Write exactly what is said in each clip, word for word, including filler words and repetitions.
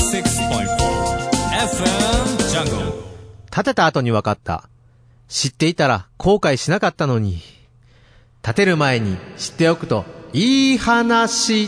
シックスポイントフォー エフエム ジャングル。 建てた後に分かった。知っていたら後悔しなかったのに。建てる前に知っておくといい話。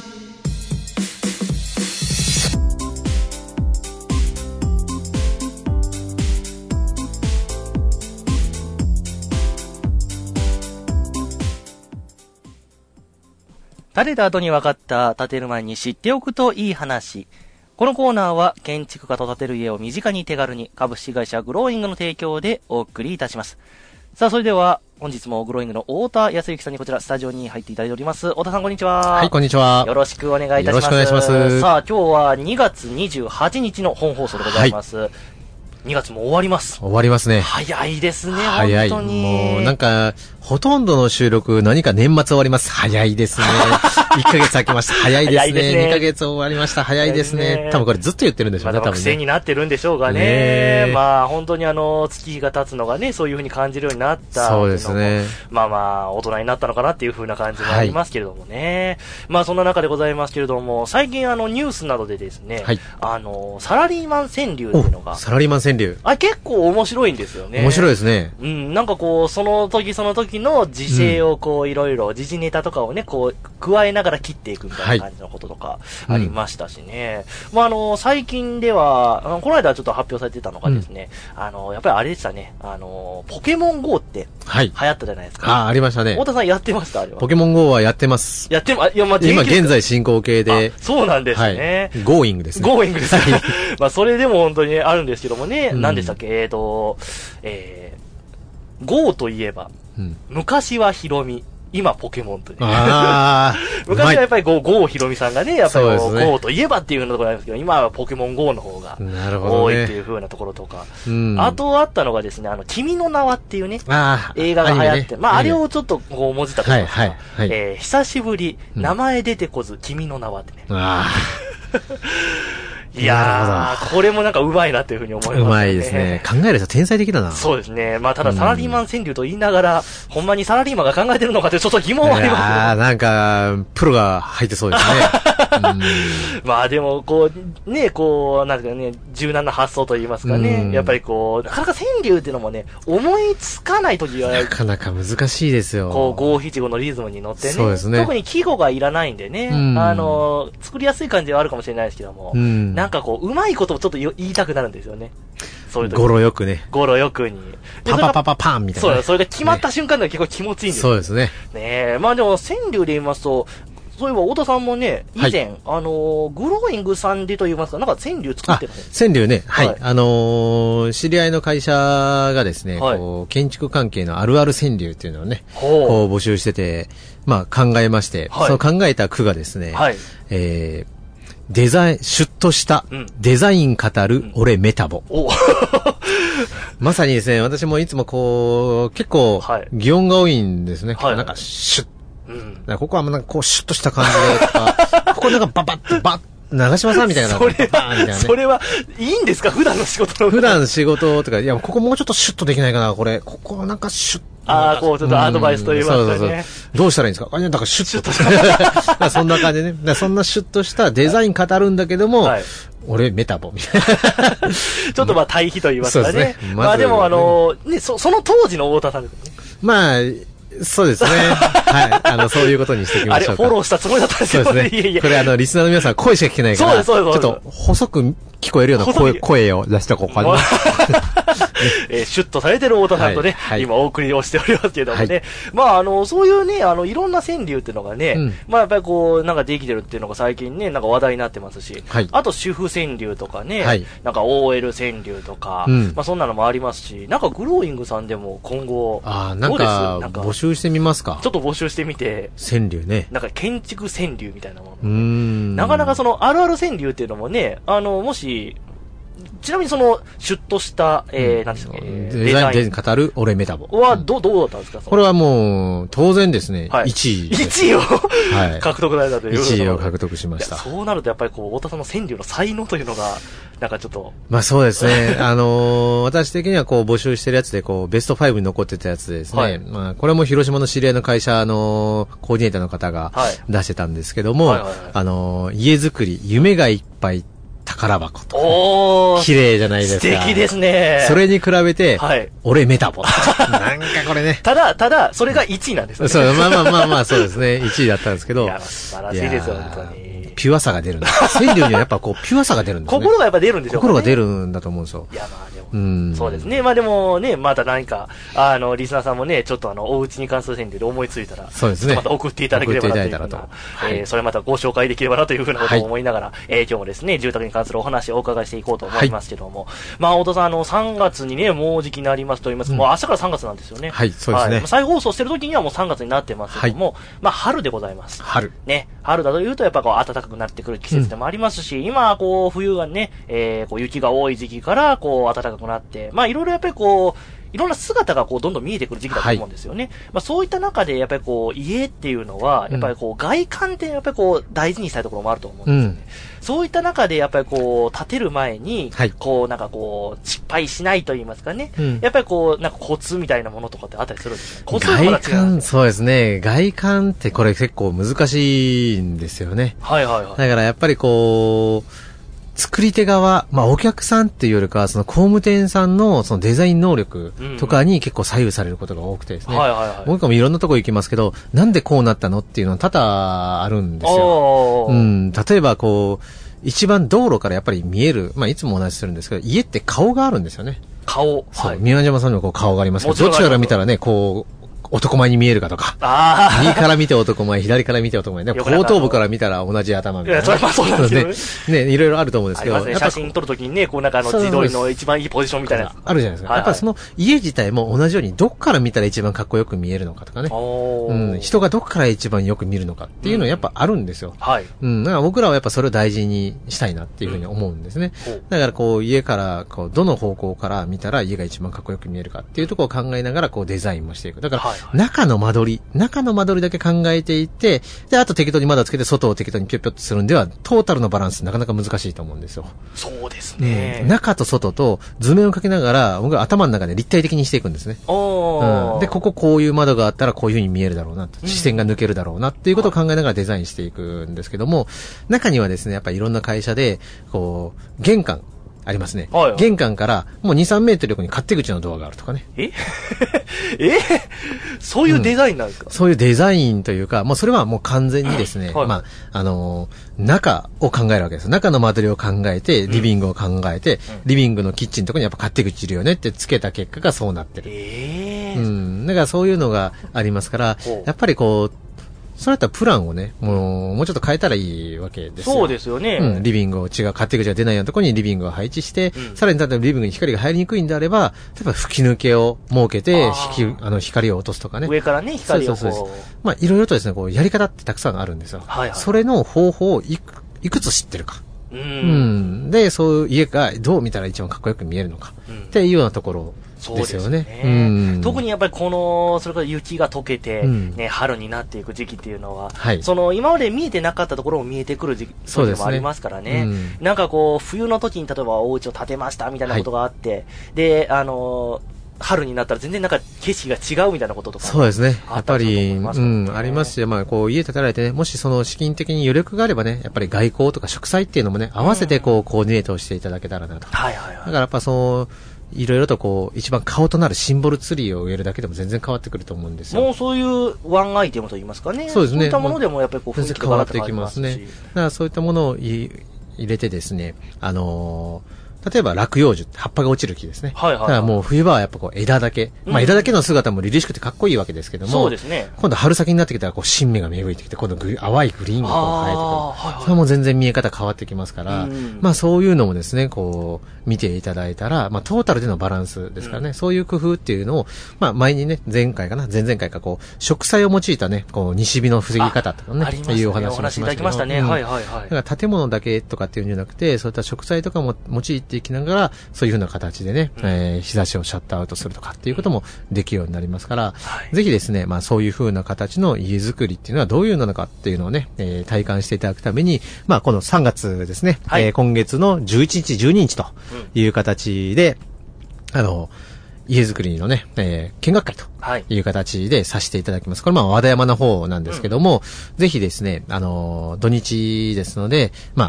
建てた後に分かった、建てる前に知っておくといい話。このコーナーは建築家と建てる家を身近に手軽に株式会社グローイングの提供でお送りいたします。さあ、それでは本日もグローイングの太田康之さんにこちらスタジオに入っていただいております。太田さん、こんにちは。 はい、こんにちは。 よろしくお願いいたします。 よろしくお願いします。 さあ、今日はにがつにじゅうはちにちの本放送でございます。はい、にがつも終わります。 終わりますね。 早いですね、 早い。 本当に。 もうなんか、ほとんどの収録、何か年末終わります。早いですね。いっかげつ空きました。早いですね。早いですね。にかげつ終わりました。早いですね。ね、多分これずっと言ってるんでしょうね、 まあ、多分ね。癖になってるんでしょうがね。ね、まあ、本当にあの、月日が経つのがね、そういう風に感じるようになった。 そうですね。 まあまあ、大人になったのかなっていう風な感じもありますけれどもね。はい、まあ、そんな中でございますけれども、最近あの、ニュースなどでですね、はい、あの、サラリーマン川柳っていうのが。 サラリーマン川柳。 あれ結構面白いんですよね。 面白いですね。 うん、なんかこう、その時その時の時勢をこう、いろいろ、時事ネタとかをね、こう、加えながら切っていくみたいな感じのこととかありましたしね。うん、まあ、あの、最近では、この間ちょっと発表されてたのがですね、うん、あの、やっぱりあれでしたね、あの、ポケモン ゴー って流行ったじゃないですか。 はい、あ、ありましたね。 太田さんやってましたあれは。 ポケモン ゴー はやってます。 やってま、いや、まあ、 今現在進行形で。 そうなんですね。 はい、ゴーイングですね。 ゴーイングですね。まあ、それでも本当にあるんですけどもね、うん、何でしたっけ、えーと、えー、ゴー といえば、うん、昔はヒロミ。今ポケモンとね。あ昔はやっぱりゴー、ゴーヒロミさんがね、やっぱりゴー、ね、ゴーといえばっていうところなんですけど、今はポケモン ゴー の方が多いっていう風なところとか。ね、うん、あとあったのがですね、あの、君の名はっていうね、映画が流行って、ね、まああれをちょっとこう文字ったとしますが、はいはいはい、えー、久しぶり、名前出てこず、君の名はってね。あいやー、これもなんかうまいなっていうふうに思いますね。 うまいですね。考える人天才的だな。 そうですね。まあただサラリーマン川柳と言いながら、うん、ほんまにサラリーマンが考えてるのかってちょっと疑問はありますけど。 ああ、なんか、プロが入ってそうですね。うん、 まあでも、こう、ね、こう、なんですかね、柔軟な発想と言いますかね。うん、やっぱりこう、なかなか川柳っていうのもね、思いつかないときは。 なかなか難しいですよ。 こう、五七五のリズムに乗ってね。 そうですね。 特に季語がいらないんでね。うん、あの、作りやすい感じはあるかもしれないですけども。うん、なんかこう、うまいことをちょっと言いたくなるんですよね。そういう時。 語呂よくね。 語呂よくに。 パパパパパンみたいな、 ね。そう、それが決まった瞬間が結構気持ちいいんですよ、 ね。そうですね。 ねえ。まあでも、川柳で言いますと、そういえば、太田さんもね、以前、はい、あのー、グローイングさんでと言いますか、なんか川柳作ってたね。 川柳ね、はい。はい、あのー、知り合いの会社がですね、はい、こう、建築関係のあるある川柳っていうのをね、こう募集してて、まあ考えまして、はい、その考えた句がですね、はい、えー、デザイン、シュッとした、デザイン語る、俺メタボ。うん、まさにですね、私もいつもこう、結構、擬音が多いんですね。はい、なんか、シュッ。うん、ここはなんかこう、シュッとした感じでとか、ここなんかババッとバッ、長島さんみたいな。 それは、ね、それは、いいんですか普段の仕事の。 普段の仕事とか、いや、ここもうちょっとシュッとできないかなこれ。ここなんかシュッ。 ああ、こう、ちょっとアドバイスと言いますかね。そうそうそう。 どうしたらいいんですかあれ、なんかシュッと。そんな感じでね。そんなシュッとしたデザイン語るんだけども、はい、俺、メタボみたいな。 ちょっとまあ対比と言いますかね。そうですね。ま, まあでもあのー、ね、そ、その当時の太田さんですね。 まあ、そうですね。はい。あの、そういうことにしていきましょうか。 あれ、フォローしたつもりだったんですよ。 そうですね。いやいやこれあの、リスナーの皆さん声しか聞けないから、そうです、そうです。ちょっと、細く聞こえるような声、声を出しておこうかな。 えー、シュッとされてる太田さんとね、はいはい、今お送りをしておりますけれどもね。はい、まあ、あの、そういうね、あの、いろんな川柳っていうのがね、うん、まあ、やっぱりこう、なんかできてるっていうのが最近ね、なんか話題になってますし、はい、あと主婦川柳とかね、はい、なんか オーエル 川柳とか、うん、まあ、そんなのもありますし、なんかグローイングさんでも今後、 あなんか、なんか募集してみますか。 ちょっと募集してみて、 川柳ね。 なんか建築川柳みたいなもの、ね。うん。なかなかその、あるある川柳っていうのもね、あの、もし、ちなみにその、シュッとした、えー、なんですか、えー、デザイン、デザイン語る俺メタボ。 は、ど、どうだったんですかこれはもう、当然ですね、はい、いちい。 いちいを、はい、獲得されたという。 いちいを獲得しました。 そうなるとやっぱりこう、太田さんの川柳の才能というのが、なんかちょっと。 まあそうですね。あのー、私的にはこう募集してるやつでこう、ベストファイブに残ってたやつでですね。はい、まあこれも広島の知り合いの会社のコーディネーターの方が出してたんですけども、はいはいはいはい、あのー、家づくり、夢がいっぱい、た宝箱とか、ね。おー。綺麗じゃないですか。 素敵ですね。 それに比べて、はい。俺メタボ。なんかこれね。 ただ、ただ、それがいちいなんですね。 そう、まあまあまあまあ、そうですね。いちいだったんですけど。いや、 素晴らしいですよ、本当に。 ピュアさが出るんです。川柳にはやっぱこう、ピュアさが出るんですね。 心がやっぱ出るんでしょうかね。 心が出るんだと思うんですよ。 いや、まあでも。うん。そうですね。まあでもね、また何か、あの、リスナーさんもね、ちょっとあの、お家に関する川柳で思いついたら、 そうですね。 また送っていただければなというふうな、はい、えー、それまたご紹介できればなというふうなことを思いながら、はい、えー、今日もですね、住宅に関するお話をお伺いしていこうと思いますけども、はい、まあ、太田さん、あの、さんがつにね、もうじきになりますと言いますか、うん、もう明日からさんがつなんですよね。 はい、そうですね。はい、 再放送してる時にはもうさんがつになってますけども、はい、まあ、春でございます。 春。 ね、春だというとやっぱこう、暖かくなってくる季節でもありますし、うん、今、こう、冬がね、えー、こう、雪が多い時期から、こう、暖かくなって、まあ、いろいろやっぱりこう、いろんな姿がこうどんどん見えてくる時期だと思うんですよね。はい、まあそういった中でやっぱりこう家っていうのはやっぱりこう外観ってやっぱりこう大事にしたいところもあると思うんですよね。うん、そういった中でやっぱりこう建てる前に、はい、こうなんかこう失敗しないと言いますかね。うん、やっぱりこうなんかコツみたいなものとかってあったりするんですか？コツはまだ違うんですか？ 外観、そうですね。外観ってこれ結構難しいんですよね。 はいはいはい。 だからやっぱりこう、作り手側、まあお客さんっていうよりか、その工務店さんのそのデザイン能力とかに結構左右されることが多くてですね。はいはいはい。僕もいろんなとこ行きますけど、なんでこうなったのっていうのは多々あるんですよ。うん。例えばこう、一番道路からやっぱり見える、まあいつもお話しするんですけど、家って顔があるんですよね。 顔。 そう。はい、宮島さんにもこう顔がありますけど、どっちから見たらね、こう、男前に見えるかとか。 あ右から見て男前、左から見て男前。でも後頭部から見たら同じ頭みたいな。 いや、それはそうなんですよね。 ね、いろいろあると思うんですけど。 ありますね。写真撮るときにね、こうなんかあの自撮りの一番いいポジションみたいなやつ。 あるじゃないですか。はいはい、やっぱりその家自体も同じようにどっから見たら一番かっこよく見えるのかとかね。うん。人がどっから一番よく見るのかっていうのはやっぱあるんですよ。うん、はい。うん。だから僕らはやっぱそれを大事にしたいなっていうふうに思うんですね。うん、だからこう家からこうどの方向から見たら家が一番かっこよく見えるかっていうところを考えながらこうデザインもしていく。だから中の窓中の間取りだけ考えていて、で、あと適当に窓をつけて外を適当にピョッピョッとするんでは、トータルのバランスなかなか難しいと思うんですよ。 そうですね。 うん、中と外と図面を描きながら、僕は頭の中で立体的にしていくんですね。うん、で、こここういう窓があったらこういう風に見えるだろうな、視線が抜けるだろうなっていうことを考えながらデザインしていくんですけども、中にはですね、やっぱりいろんな会社で、こう、玄関、ありますね。はいはい、玄関からもうに、さんメートル横に勝手口のドアがあるとかね。 ええそういうデザインなんですか、 うん、そういうデザインというか、もうそれはもう完全にですね、はい、まあ、あのー、中を考えるわけです。中の間取りを考えて、リビングを考えて、うん、リビングのキッチンのところにやっぱ勝手口いるよねってつけた結果がそうなってる。 えー、うん。だからそういうのがありますから、やっぱりこう、それだったらプランをね、もう、もうちょっと変えたらいいわけですよ。 そうですよね。 うん、リビングを違う、勝手口が出ないようなところにリビングを配置して、うん、さらに例えばリビングに光が入りにくいんであれば、例えば吹き抜けを設けて、引き、あの、光を落とすとかね。 上からね、光をそうそうそう。まあ、いろいろとですね、こう、やり方ってたくさんあるんですよ。はいはい。それの方法をいく、いくつ知ってるか。うん。うん。で、そういう家がどう見たら一番かっこよく見えるのか。うん、っていうようなところ。そうですよね。 ですね、うん、特にやっぱりこの、それから雪が溶けて、ね、うん、春になっていく時期っていうのは、はい、その今まで見えてなかったところも見えてくる時期でもありますからね。うん、なんかこう、冬の時に例えばお家を建てましたみたいなことがあって、はい、で、あのー、春になったら全然なんか景色が違うみたいなこととか。 そうですね。やっぱり、うん、ありますし、まあこう家建てられてね、もしその資金的に余力があればね、やっぱり外交とか植栽っていうのもね、合わせてこうコーディネートをしていただけたらなと。はいはいはい。だからやっぱその、いろいろとこう、一番顔となるシンボルツリーを植えるだけでも全然変わってくると思うんですよ。 もうそういうワンアイテムといいますかね。そうですね。そういったものでもやっぱりこう、 雰囲気が変わってきますね。だからそういったものを入れてですね、あのー、例えば落葉樹って葉っぱが落ちる木ですね。はいはい、はい。だからもう冬場はやっぱこう枝だけ。まあ枝だけの姿も凛々しくてかっこいいわけですけども。そうですね。今度春先になってきたらこう新芽が芽吹いてきて、今度グリ淡いグリーンがこう生えてくる。はいはい、それも全然見え方変わってきますから、うん、まあそういうのもですね、こう見ていただいたら、まあトータルでのバランスですからね、うん、そういう工夫っていうのを、まあ前にね、前回かな、前々回かこう、植栽を用いたね、こう西日の防ぎ方とかね、あねいうお話もしましたけど。お話いただきましたね。うん、はいはいはい。だから建物だけとかっていうんじゃなくて、そういった植栽とかも用いていきながら、そういうふうな形でね、うん、えー、日差しをシャットアウトするとかっていうこともできるようになりますから、はい、ぜひですね、まあそういうふうな形の家づくりっていうのはどういうのなのかっていうのをね、えー、体感していただくために、まあこのさんがつですね、はい、えー、今月のじゅういちにち、じゅうににちという形で、うん、あの、家づくりのね、えー、見学会という形でさせていただきます。これまあ和田山の方なんですけども、うん、ぜひですね、あの、土日ですので、まあ、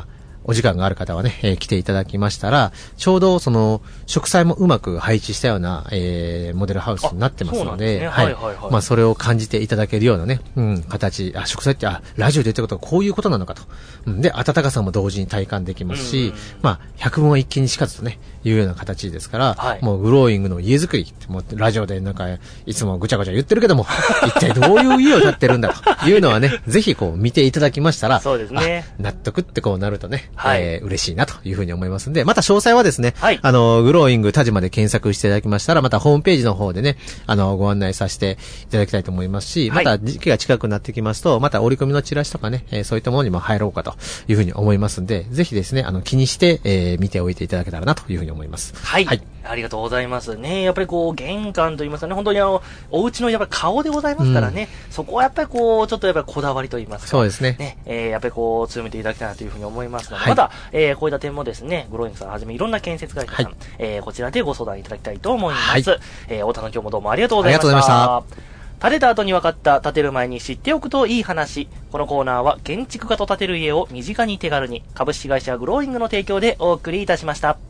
お時間がある方はね、えー、来ていただきましたら、ちょうどその、植栽もうまく配置したような、えー、モデルハウスになってますので、 ね、はいはいはい。 まあ、それを感じていただけるようなね、うん、形、あ、植栽って、あ、ラジオで言ってることはこういうことなのかと。うん、で、暖かさも同時に体感できますし、うんうん、まあ、百聞は一見にしかずとね、いうような形ですから、はい、もうグローイングの家づくり、もうラジオでなんか、いつもぐちゃぐちゃ言ってるけども、一体どういう家を建ってるんだというのはね、ぜひこう見ていただきましたら、 そうですね。 納得ってこうなるとね、はい、えー、嬉しいなというふうに思いますんで、また詳細はですね、はい、あの、グローイング田島で検索していただきましたら、またホームページの方でね、あの、ご案内させていただきたいと思いますし、また時期が近くなってきますと、また折り込みのチラシとかね、えー、そういったものにも入ろうかというふうに思いますんで、ぜひですね、あの、気にして、えー、見ておいていただけたらなというふうに思います。 はい。はい、ありがとうございますね。やっぱりこう、玄関といいますかね、本当にあの、お家のやっぱり顔でございますからね、うん、そこはやっぱりこう、ちょっとやっぱりこだわりといいますか。 そうですね。 ね、えー、やっぱりこう、強めていただきたいなというふうに思いますので、はい、また、えー、こういった点もですね、グローイングさんはじめいろんな建設会社さん、はい、えー、こちらでご相談いただきたいと思います。はい、えー、太田の今日もどうもありがとうございました。ありがとうございました。建てた後に分かった建てる前に知っておくといい話。このコーナーは建築家と建てる家を身近に手軽に株式会社グローイングの提供でお送りいたしました。